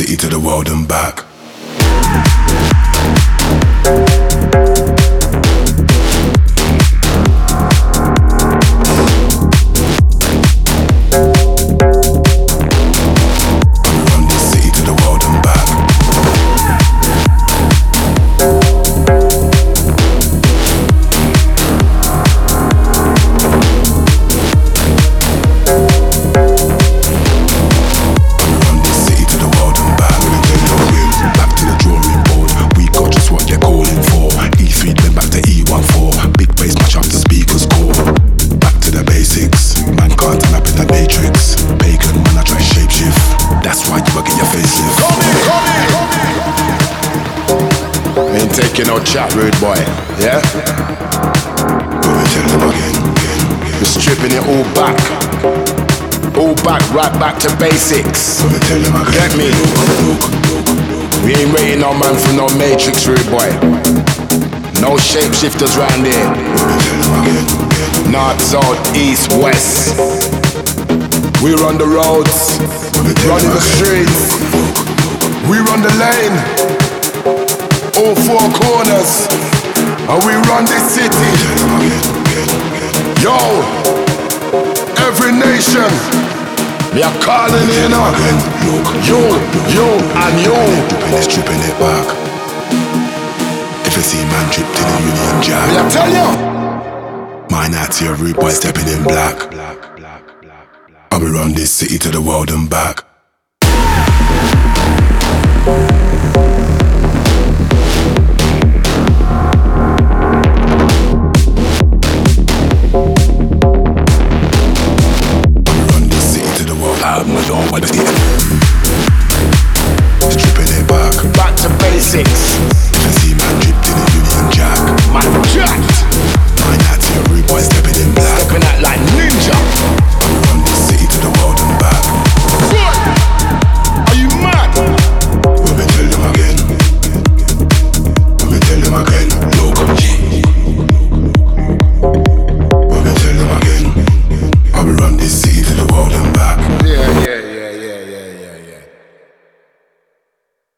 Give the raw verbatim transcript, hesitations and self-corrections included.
city to the world and back. Taking out chat, rude boy, yeah? We're stripping it all back. All back, right back to basics. Get me? We ain't waiting on man for no matrix, rude boy. No shapeshifters round here. North, south, east, west. We run the roads, running the streets. We run the lane. All four corners, and we run this city. Yo, every nation, we are calling in on you, you, and you. Stripping it, stripping it back. If you see man drip to the Union Jack, me I tell you, mine out here, rude boy stepping in black. I will run this city to the world and back.